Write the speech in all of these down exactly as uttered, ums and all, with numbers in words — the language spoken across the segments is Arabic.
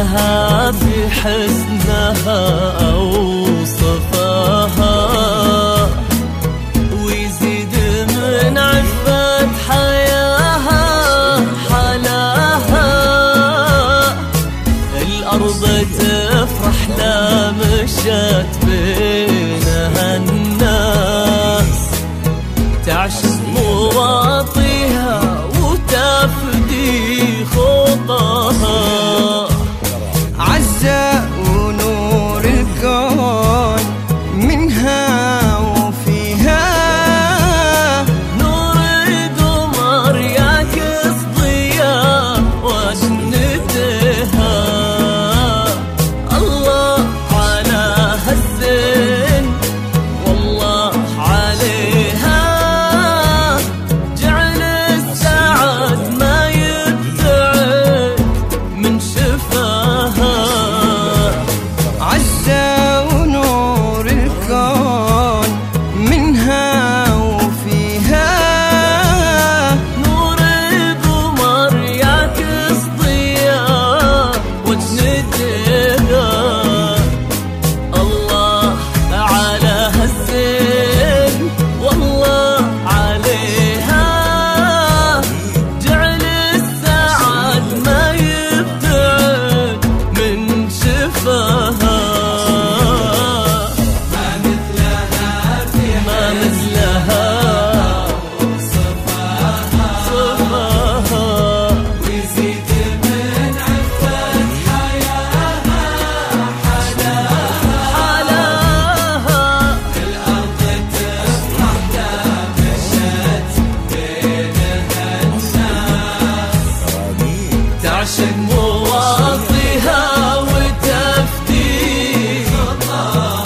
مثلها في حسنها أوصفها، ويزيد من عفة حياها حلاها. الأرض تفرح لا مشت بينها الناس، تعشق مواطيها وتفدي خطاها. عزة ونور الكون منها وفيها، نور القمر يعكس ضياء وجنتها. الله على هالزين والله عليها، جعل السعد ما يبتعد من شفاها. عزة ونور الكون منها وفيها، نور القمر يعكس ضياء وجنتها. الله على هالزين والله عليها، جعل السعد ما يبتعد من شفاها. ما مثلها ما مثلها صفاها، ويزيد من عفة حياها حلاها. الأرض تفرح لا مشت بينها الناس، تعشق مواطيها وتفدي خطاها.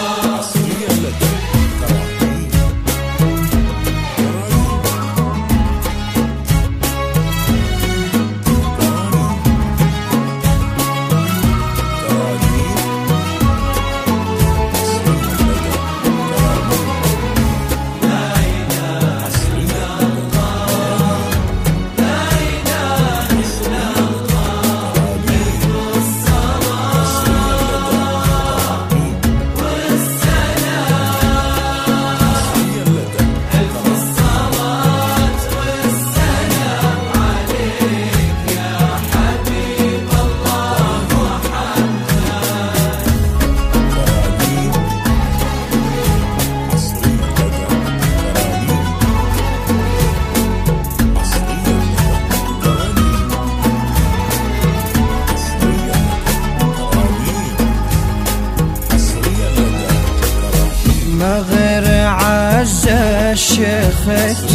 ما غير عزة شيخة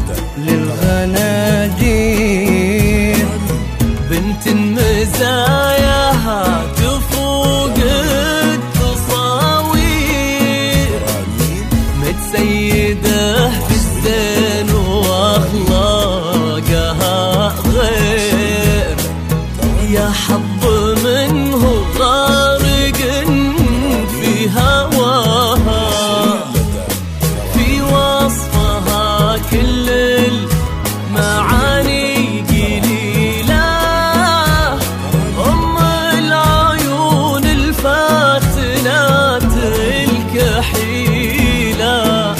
للغنادير، بنت مزاياها تفوق التصاوير، متسيدة في الزين واخلاقها غير. يا حظ منه غارق في هواها، في وصفها كل المعاني قليلة. أم العيون الفاتنات الكحيلة،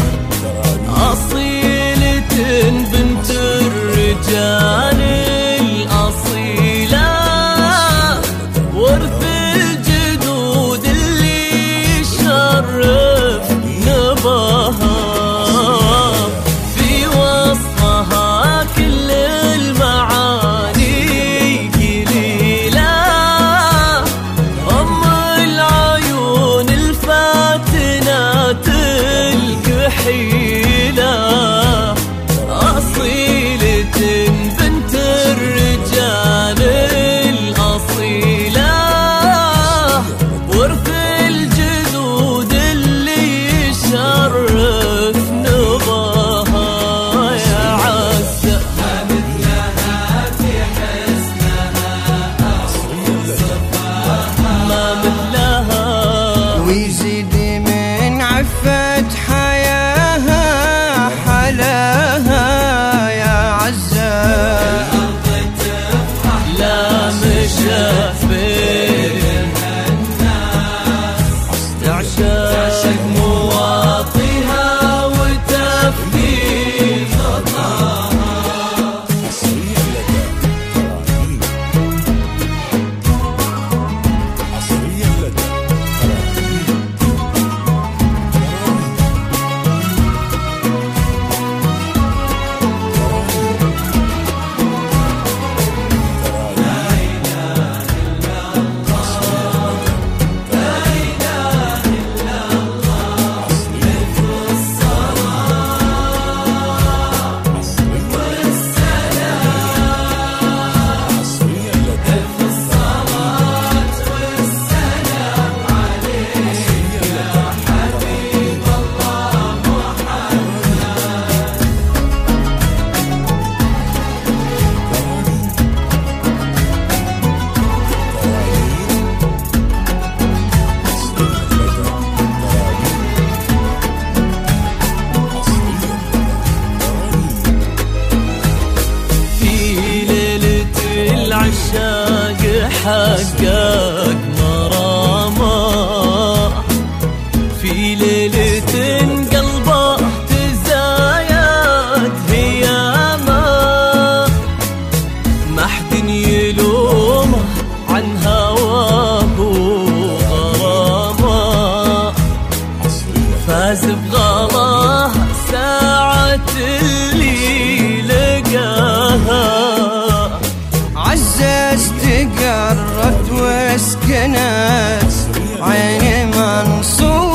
أصيلة بنت الرجال الأصيلة، ورث الجدود اللي يشرف نباها. في وصفها كل المعاني قليلة، أم العيون الفاتنات الكحيلة، أصيلة بنت الرجال الأصيلة، ورث الجدود اللي يشرف نباها. يا عزة ما مثلها في حسنها أوصفها، ما مثلها ويزيد من عفة حياها تحقق مرامه في ليلة قلبه تزايد هيامه ما حد يلومه عن هواه وغرامه فاز بغلاه ساعة اللي لقاها عزز تقرت وسكنت عيني منصور